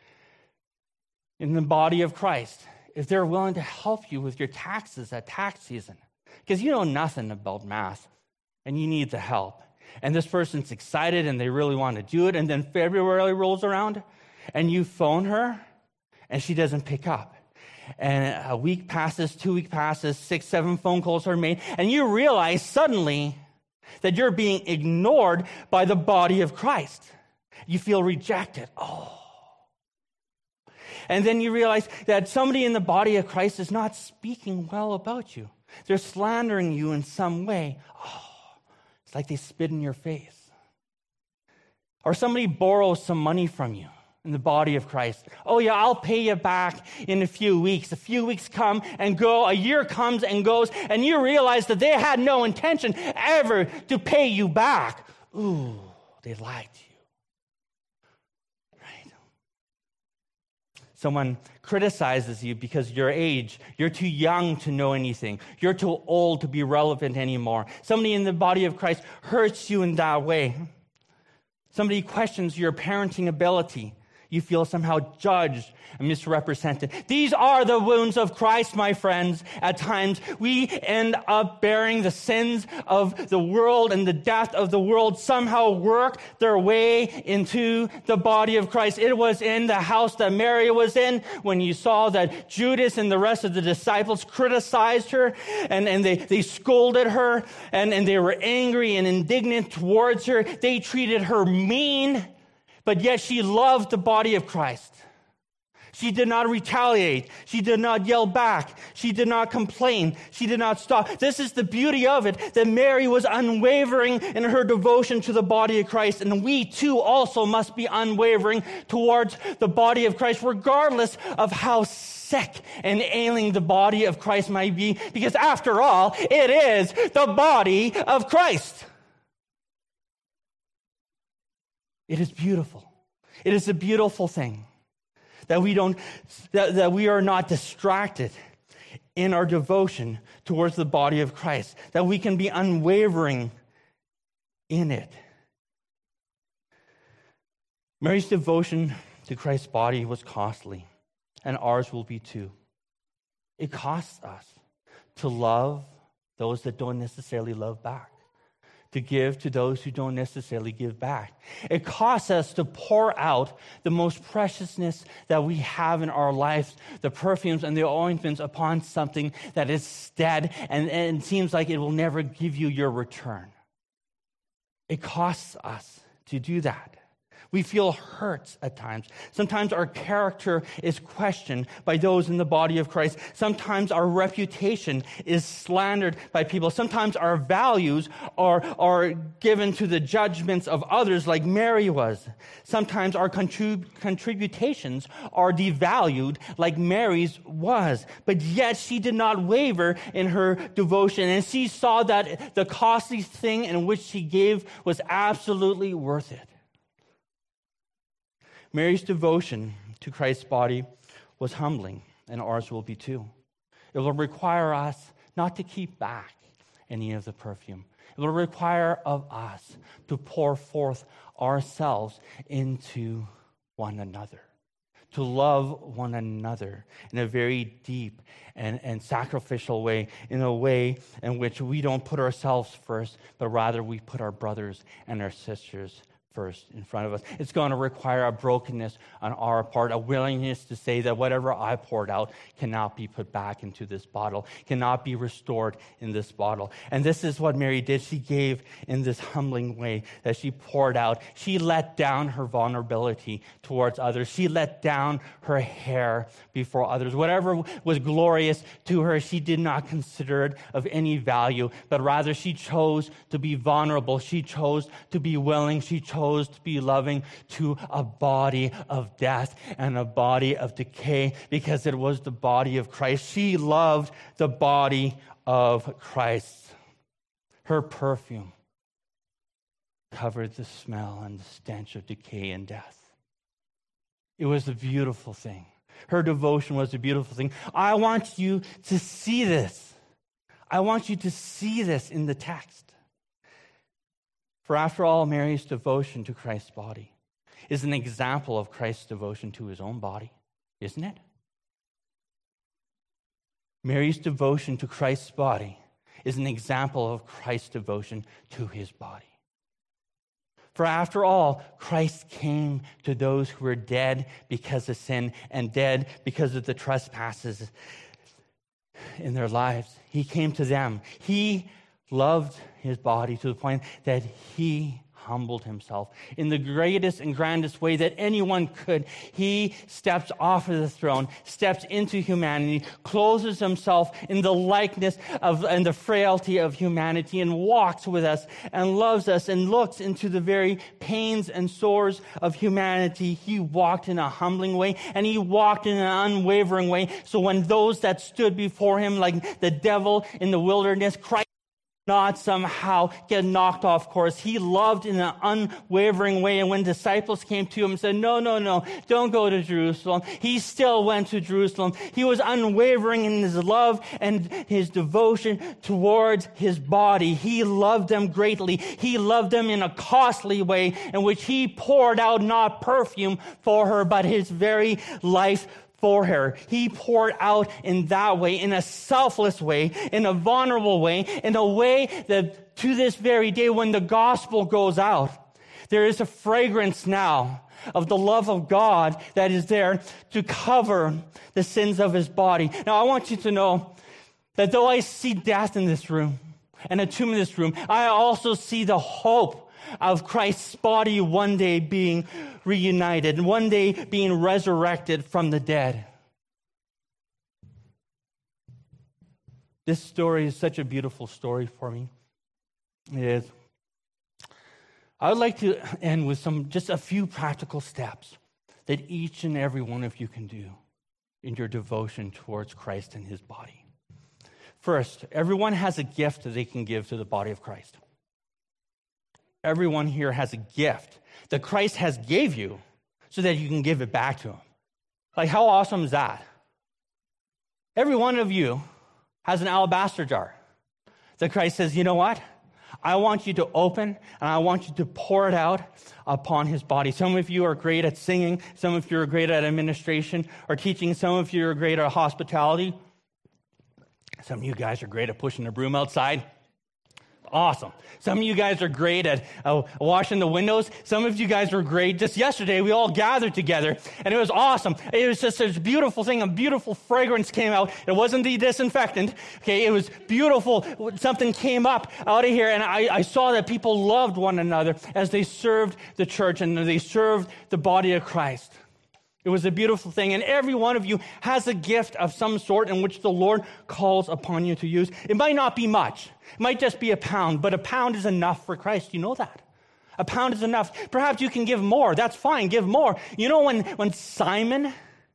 [SPEAKER 1] in the body of Christ if they're willing to help you with your taxes at tax season, because you know nothing about math, and you need the help. And this person's excited, and they really want to do it, and then February rolls around, and you phone her, and she doesn't pick up. And a week passes, two weeks passes, six, seven phone calls are made, and you realize suddenly that you're being ignored by the body of Christ. You feel rejected. Oh. And then you realize that somebody in the body of Christ is not speaking well about you. They're slandering you in some way. Oh, it's like they spit in your face. Or somebody borrows some money from you in the body of Christ. Oh yeah, I'll pay you back in a few weeks. A few weeks come and go. A year comes and goes. And you realize that they had no intention ever to pay you back. Ooh, they lied to you. Someone criticizes you because your age, you're too young to know anything. You're too old to be relevant anymore. Somebody in the body of Christ hurts you in that way. Somebody questions your parenting ability. You feel somehow judged and misrepresented. These are the wounds of Christ, my friends. At times, we end up bearing the sins of the world, and the death of the world somehow work their way into the body of Christ. It was in the house that Mary was in when you saw that Judas and the rest of the disciples criticized her, and, and they, they scolded her, and, and they were angry and indignant towards her. They treated her mean. But yet she loved the body of Christ. She did not retaliate. She did not yell back. She did not complain. She did not stop. This is the beauty of it, that Mary was unwavering in her devotion to the body of Christ. And we too also must be unwavering towards the body of Christ, regardless of how sick and ailing the body of Christ might be. Because after all, it is the body of Christ. It is beautiful. It is a beautiful thing that we don't, that, that we are not distracted in our devotion towards the body of Christ, that we can be unwavering in it. Mary's devotion to Christ's body was costly, and ours will be too. It costs us to love those that don't necessarily love back, to give to those who don't necessarily give back. It costs us to pour out the most preciousness that we have in our lives, the perfumes and the ointments, upon something that is dead and, and seems like it will never give you your return. It costs us to do that. We feel hurt at times. Sometimes our character is questioned by those in the body of Christ. Sometimes our reputation is slandered by people. Sometimes our values are, are given to the judgments of others, like Mary was. Sometimes our contrib- contributions are devalued, like Mary's was. But yet she did not waver in her devotion, and she saw that the costly thing in which she gave was absolutely worth it. Mary's devotion to Christ's body was humbling, and ours will be too. It will require us not to keep back any of the perfume. It will require of us to pour forth ourselves into one another, to love one another in a very deep and, and sacrificial way, in a way in which we don't put ourselves first, but rather we put our brothers and our sisters first in front of us. It's going to require a brokenness on our part, a willingness to say that whatever I poured out cannot be put back into this bottle, cannot be restored in this bottle. And this is what Mary did. She gave in this humbling way that she poured out. She let down her vulnerability towards others. She let down her hair before others. Whatever was glorious to her, she did not consider it of any value, but rather she chose to be vulnerable. She chose to be willing. She chose to be loving to a body of death and a body of decay because it was the body of Christ. She loved the body of Christ. Her perfume covered the smell and the stench of decay and death. It was a beautiful thing. Her devotion was a beautiful thing. I want you to see this. I want you to see this in the text. For after all, Mary's devotion to Christ's body is an example of Christ's devotion to his own body, isn't it? Mary's devotion to Christ's body is an example of Christ's devotion to his body. For after all, Christ came to those who were dead because of sin and dead because of the trespasses in their lives. He came to them. He loved his body to the point that he humbled himself in the greatest and grandest way that anyone could. He steps off of the throne, steps into humanity, clothes himself in the likeness of and the frailty of humanity, and walks with us and loves us and looks into the very pains and sores of humanity. He walked in a humbling way, and he walked in an unwavering way. So when those that stood before him, like the devil in the wilderness, Christ not somehow get knocked off course. He loved in an unwavering way. And when disciples came to him and said, no, no, no, don't go to Jerusalem, he still went to Jerusalem. He was unwavering in his love and his devotion towards his body. He loved them greatly. He loved them in a costly way in which he poured out not perfume for her, but his very life for her. He poured out in that way, in a selfless way, in a vulnerable way, in a way that to this very day when the gospel goes out, there is a fragrance now of the love of God that is there to cover the sins of his body. Now, I want you to know that though I see death in this room and a tomb in this room, I also see the hope of Christ's body one day being reunited and one day being resurrected from the dead. This story is such a beautiful story for me. It is. I would like to end with some just a few practical steps that each and every one of you can do in your devotion towards Christ and his body. First, everyone has a gift that they can give to the body of Christ. Everyone here has a gift that Christ has gave you so that you can give it back to him. Like, how awesome is that? Every one of you has an alabaster jar that Christ says, you know what? I want you to open and I want you to pour it out upon his body. Some of you are great at singing. Some of you are great at administration or teaching. Some of you are great at hospitality. Some of you guys are great at pushing the broom outside. Awesome. Some of you guys are great at uh, washing the windows. Some of you guys were great. Just yesterday, we all gathered together, and it was awesome. It was just this beautiful thing. A beautiful fragrance came out. It wasn't the disinfectant. Okay, it was beautiful. Something came up out of here, and I, I saw that people loved one another as they served the church and they served the body of Christ. It was a beautiful thing, and every one of you has a gift of some sort in which the Lord calls upon you to use. It might not be much. It might just be a pound, but a pound is enough for Christ. You know that. A pound is enough. Perhaps you can give more. That's fine. Give more. You know when, when Simon,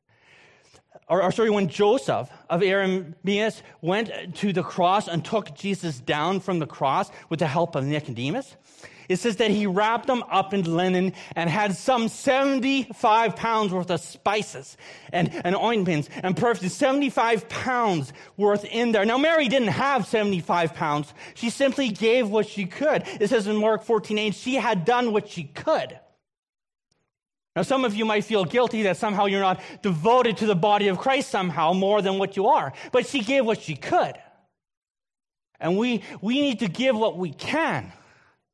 [SPEAKER 1] or, or sorry, when Joseph of Arimathea went to the cross and took Jesus down from the cross with the help of Nicodemus, it says that he wrapped them up in linen and had some seventy-five pounds worth of spices and, and ointments and perfumes, seventy-five pounds worth in there. Now, Mary didn't have seventy-five pounds. She simply gave what she could. It says in Mark fourteen eight, she had done what she could. Now, some of you might feel guilty that somehow you're not devoted to the body of Christ somehow more than what you are. But she gave what she could. And we, we need to give what we can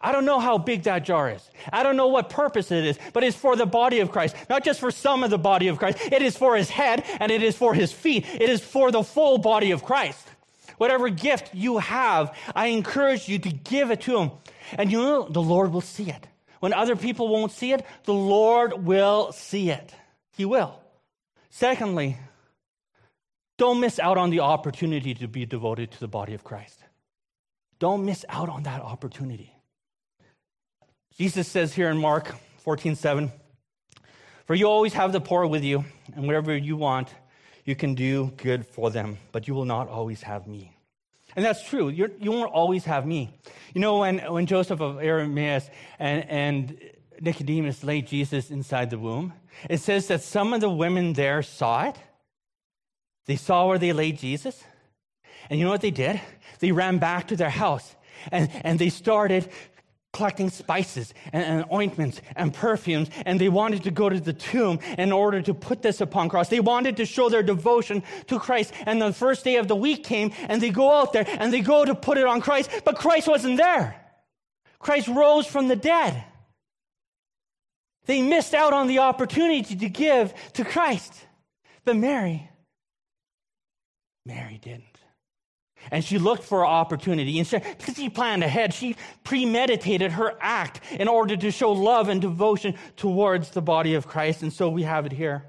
[SPEAKER 1] I don't know how big that jar is. I don't know what purpose it is, but it's for the body of Christ. Not just for some of the body of Christ. It is for his head and it is for his feet. It is for the full body of Christ. Whatever gift you have, I encourage you to give it to him. And you know, the Lord will see it. When other people won't see it, the Lord will see it. He will. Secondly, don't miss out on the opportunity to be devoted to the body of Christ. Don't miss out on that opportunity. Jesus says here in Mark fourteen seven, "For you always have the poor with you, and whatever you want, you can do good for them, but you will not always have me." And that's true. You're, you won't always have me. You know, when, when Joseph of Arimathea and, and Nicodemus laid Jesus inside the womb, it says that some of the women there saw it. They saw where they laid Jesus. And you know what they did? They ran back to their house and, and they started collecting spices and, and ointments and perfumes, and they wanted to go to the tomb in order to put this upon Christ. They wanted to show their devotion to Christ. And the first day of the week came, and they go out there and they go to put it on Christ, but Christ wasn't there. Christ rose from the dead. They missed out on the opportunity to give to Christ. But Mary, Mary didn't. And she looked for an opportunity. And she, because she planned ahead, she premeditated her act in order to show love and devotion towards the body of Christ. And so we have it here.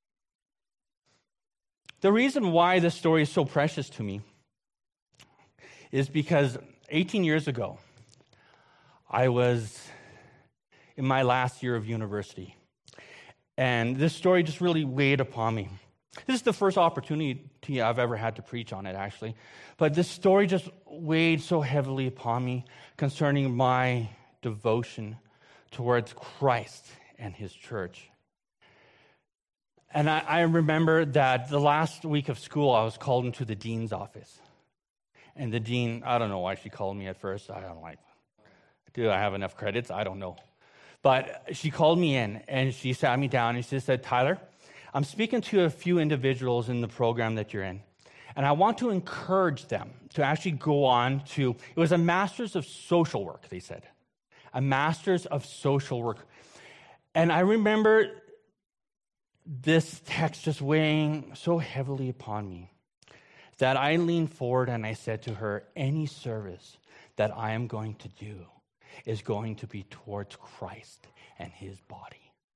[SPEAKER 1] The reason why this story is so precious to me is because eighteen years ago, I was in my last year of university. And this story just really weighed upon me. This is the first opportunity I've ever had to preach on it, actually. But this story just weighed so heavily upon me concerning my devotion towards Christ and his church. And I, I remember that the last week of school, I was called into the dean's office. And the dean, I don't know why she called me at first. I don't like, do I have enough credits? I don't know. But she called me in, and she sat me down, and she said, "Tyler, I'm speaking to a few individuals in the program that you're in, and I want to encourage them to actually go on to," it was a master's of social work, they said. A master's of social work. And I remember this text just weighing so heavily upon me that I leaned forward and I said to her, any service that I am going to do is going to be towards Christ and his body.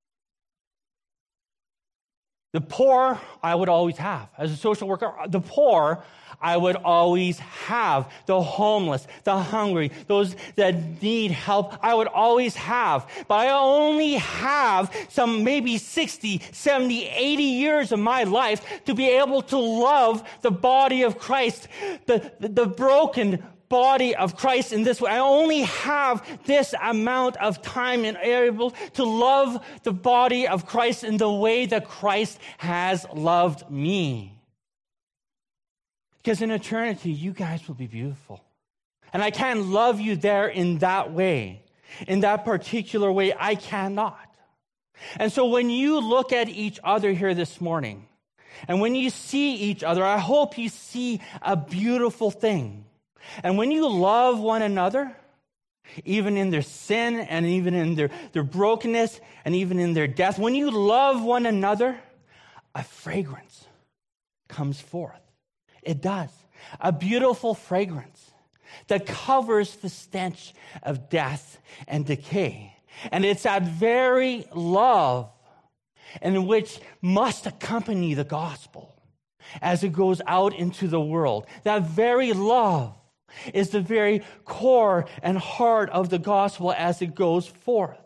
[SPEAKER 1] The poor, I would always have. As a social worker, the poor, I would always have. The homeless, the hungry, those that need help, I would always have. But I only have some maybe sixty, seventy, eighty years of my life to be able to love the body of Christ, the, the, the broken body of Christ in this way. I only have this amount of time and able to love the body of Christ in the way that Christ has loved me. Because in eternity, you guys will be beautiful. And I can't love you there in that way, in that particular way. I cannot. And so when you look at each other here this morning, and when you see each other, I hope you see a beautiful thing. And when you love one another, even in their sin and even in their, their brokenness and even in their death, when you love one another, a fragrance comes forth. It does. A beautiful fragrance that covers the stench of death and decay. And it's that very love in which must accompany the gospel as it goes out into the world. That very love is the very core and heart of the gospel as it goes forth.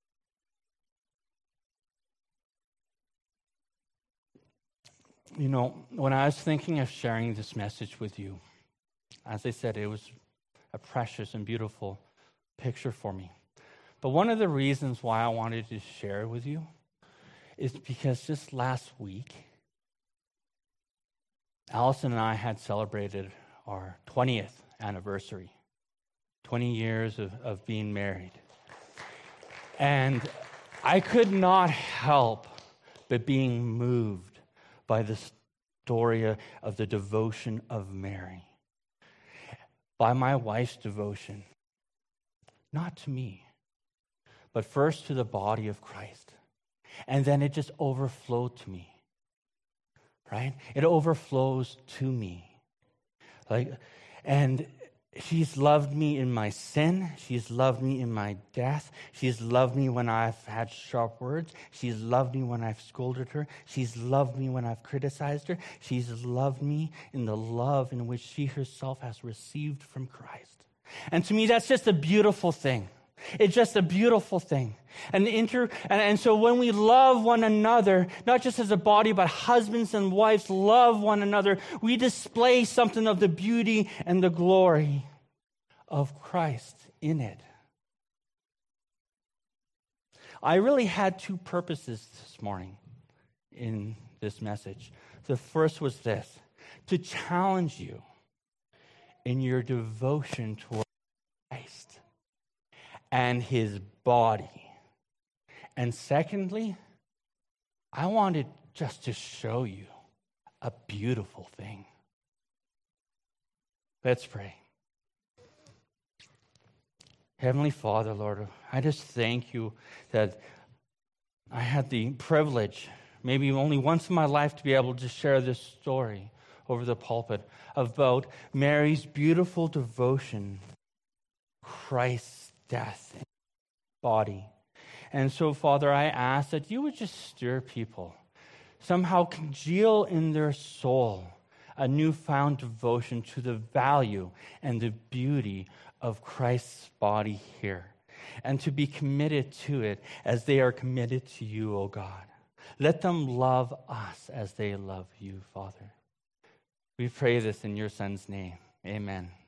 [SPEAKER 1] You know, when I was thinking of sharing this message with you, as I said, it was a precious and beautiful picture for me. But one of the reasons why I wanted to share it with you is because just last week, Allison and I had celebrated our twentieth anniversary, twenty years of, of being married. And I could not help but being moved by the story of the devotion of Mary. By my wife's devotion, not to me, but first to the body of Christ. And then it just overflowed to me, right? It overflows to me. Like, and she's loved me in my sin. She's loved me in my death. She's loved me when I've had sharp words. She's loved me when I've scolded her. She's loved me when I've criticized her. She's loved me in the love in which she herself has received from Christ. And to me, that's just a beautiful thing. It's just a beautiful thing. And, the inter, and, and so when we love one another, not just as a body, but husbands and wives love one another, we display something of the beauty and the glory of Christ in it. I really had two purposes this morning in this message. The first was this, to challenge you in your devotion toward Christ and his body. And secondly, I wanted just to show you a beautiful thing. Let's pray. Heavenly Father, Lord, I just thank you that I had the privilege, maybe only once in my life, to be able to share this story over the pulpit about Mary's beautiful devotion, Christ's death and body. And so, Father, I ask that you would just stir people, somehow congeal in their soul a newfound devotion to the value and the beauty of Christ's body here, and to be committed to it as they are committed to you, O God. Let them love us as they love you, Father. We pray this in your Son's name. Amen.